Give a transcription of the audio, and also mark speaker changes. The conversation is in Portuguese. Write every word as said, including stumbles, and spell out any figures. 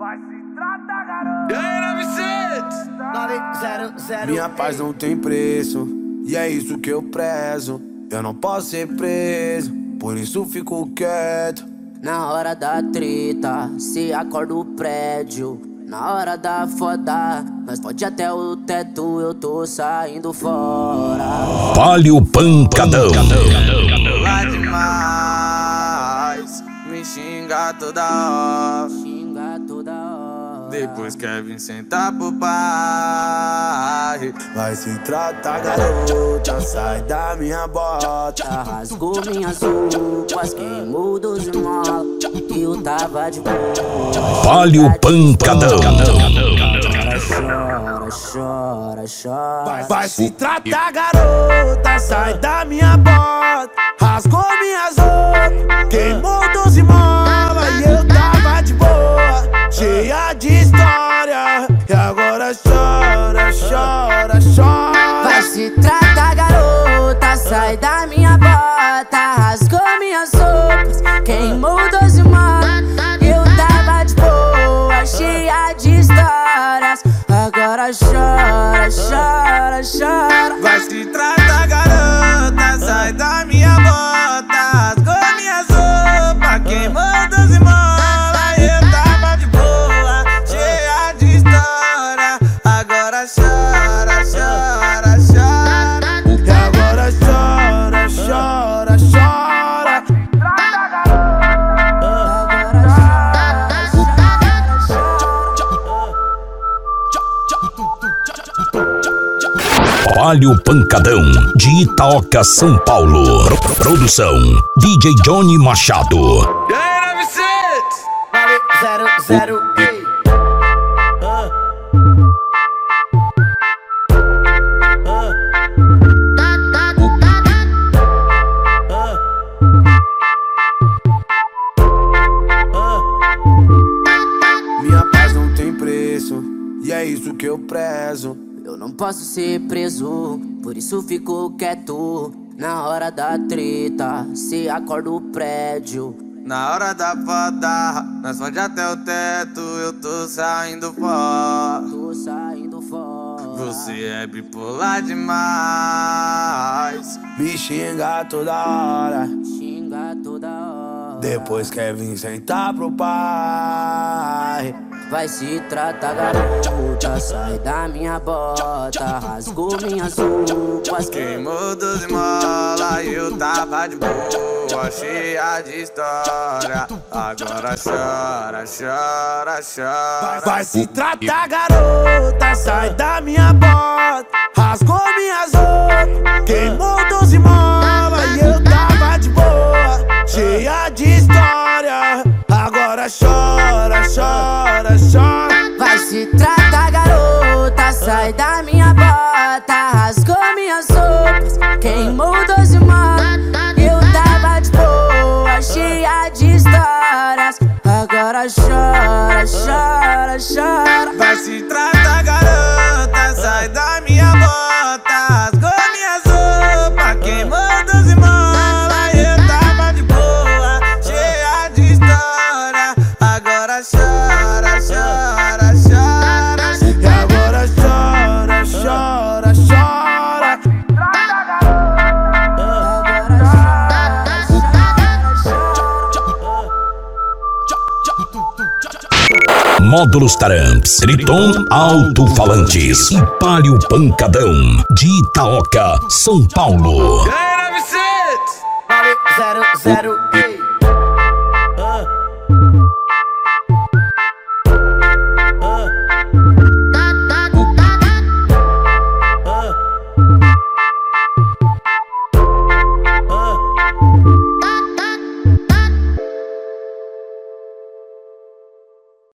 Speaker 1: Vai se tratar, garoto.
Speaker 2: Minha paz não tem preço, e é isso que eu prezo. Eu não posso ser preso, por isso fico quieto.
Speaker 3: Na hora da treta, se acorda o prédio. Na hora da foda, nós pode até o teto, eu tô saindo fora.
Speaker 4: Palio Pancadão.
Speaker 2: Lá demais, me xinga toda hora.
Speaker 3: Xinga toda hora.
Speaker 2: Depois quer vir sentar pro pai. Vai se tratar, garota, sai da minha bota.
Speaker 3: Rasgou minhas roupas, queimou dos mola. E eu tava de boa.
Speaker 4: Palio Pancadão.
Speaker 3: Chora, chora, chora.
Speaker 2: Vai, vai se tratar, garota, sai da minha bota. Rasgou minhas roupas, queimou doze mola. E eu tava de boa, cheia de história. E agora chora, chora, chora.
Speaker 3: Vai se tratar, garota, sai da minha bota. Rasgou minhas roupas, queimou doze mola. Eu tava de boa, cheia de histórias. Agora chora, chora, chora.
Speaker 2: Vai se tratar, garota, sai da minha bota. Rasgou minhas roupas, queimou doze mola. Eu tava de boa, cheia de história. Agora chora, chora, chora. E agora chora, chora, chora.
Speaker 4: Palio Pancadão, de Itaoca, São Paulo. Pro- Produção, D J Johnny Machado.
Speaker 2: E aí, nove sete?
Speaker 3: Zero, zero, ei.
Speaker 2: Minha paz não tem preço, e é isso que eu prezo.
Speaker 3: Eu não posso ser preso, por isso fico quieto. Na hora da treta, se acorda o prédio.
Speaker 2: Na hora da foda, nós fode até o teto, eu tô saindo fora.
Speaker 3: Tô saindo fora.
Speaker 2: Você é bipolar demais, me xinga toda hora.
Speaker 3: Xinga toda hora.
Speaker 2: Depois quer vir sentar pro pai.
Speaker 3: Vai se tratar, garota, sai da minha bota. Rasgou minhas roupas,
Speaker 2: Queimou doze mola e eu tava de boa, cheia de história. Agora chora, chora, chora. Vai se tratar, garota, sai da minha bota. Rasgou minhas roupas, queimou doze mola e eu tava de boa, cheia de história. Agora chora, chora, chora.
Speaker 3: vai se tratar, garota, sai da minha bota. Rasgou minhas roupas, queimou doze mola. Eu tava de boa, cheia de histórias. Agora chora, chora, chora.
Speaker 2: Vai se tratar, garota, sai da minha bota. Rasgou minhas roupas, queimou doze mola. Eu tava de boa, cheia de história. Agora chora, chora, chora. E agora chora, chora, chora.
Speaker 4: Módulos Taramps, Triton Alto-Falantes e Palio Pancadão, de Itaoca, São Paulo.
Speaker 2: E aí, nove sete?
Speaker 3: Zero, zero,